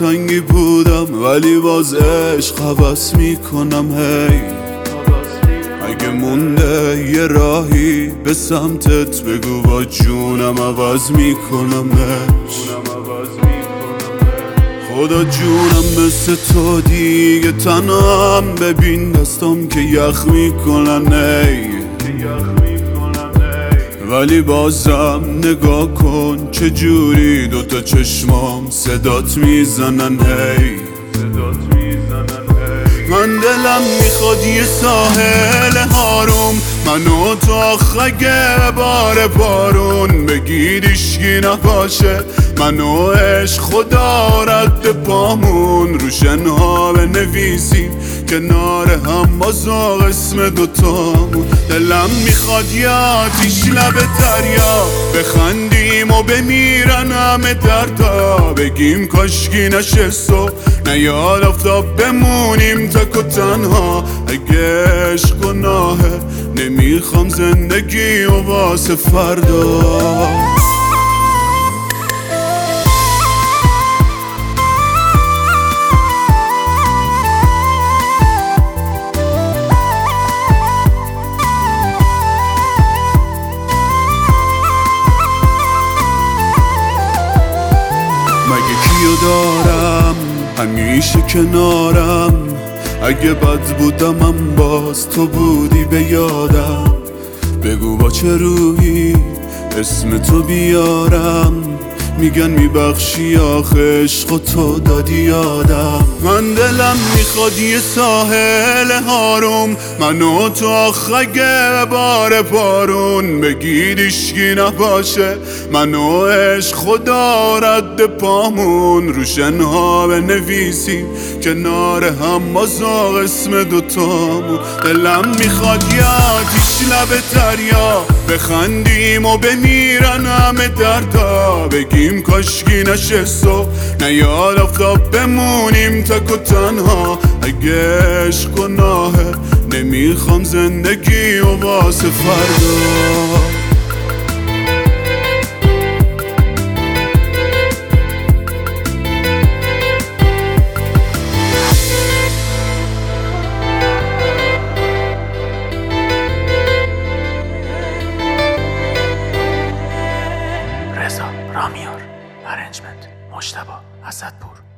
دلتنگی بودم ولی باز عشق حوض میکنم. هی اگه مونده یه راهی به سمتت بگو با جونم عوض میکنمش. خدا جونم مثل تو دیگه تنهام، ببین دستام که یخ میکنن ولی بازم نگاه کن چه جوری دوتا چشمام صدات میزنن. من دلم میخواد یه ساحل هاروم، منو تو آخه بار بارون بگید اشکی نباشه، منو عشق خدا رد پامون رو شنها بنویسیم کنار هم باز اسم دوتامون. دلم میخواد یه آتیش لب دریا بخندیم و بمیرن همه دردا، بگیم کاشکی نشست و نیاد آفتاب بمونیم تک و تنها. اگه عشق گناهه نمیخوام زندگی و واسه فردا. مگه کیو دارم همیشه کنارم، اگه بد بودم باز تو بودی به یادم. بگو با چه روحی اسم تو بیارم، میگن میبخشی آخه عشق و تو دادی یادم. من دلم میخواد یه ساحل هاروم، منو تو آخه بار بارون بگید اشکی نباشه، منو عشق خدا رد پامون رو شنها بنویسیم کنار هم باز اسم دوتامون. دلم میخواد یه آتیش لب دریا بخندیم و بمیرن همه دردا، بگیم کاشکی نشست و نیاد آفتاب بمونیم تک و تنها. اگه عشق گناهه نمیخوام زندگی و واسه فردا. رضا رامیار، ارنجمنت مجتبی اسدپور.